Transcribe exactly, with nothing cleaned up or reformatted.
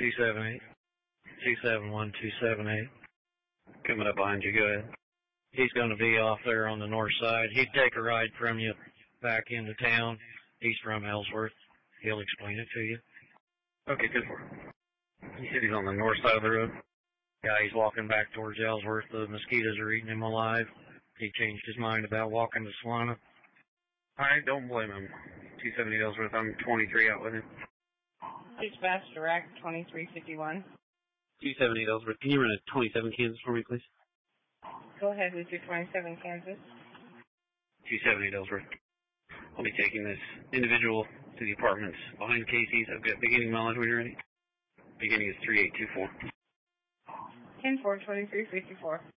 two seven eight, two seven one, two seven eight. Coming up behind you, go ahead. He's going to be off there on the north side. He'd take a ride from you back into town. He's from Ellsworth. He'll explain it to you. Okay, good for him. He said he's on the north side of the road. Yeah, he's walking back towards Ellsworth. The mosquitoes are eating him alive. He changed his mind about walking to Solana. Alright, don't blame him. two seventy Ellsworth, I'm twenty-three out with him. Dispatch direct twenty-three fifty-one. two seventy Ellsworth, can you run a twenty-seven Kansas for me, please? Go ahead with your twenty-seven Kansas. two seventy Ellsworth. I'll be taking this individual to the apartments behind Casey's. I've got beginning mileage when you're ready. Beginning is three eight two four. ten four, twenty-three fifty-four.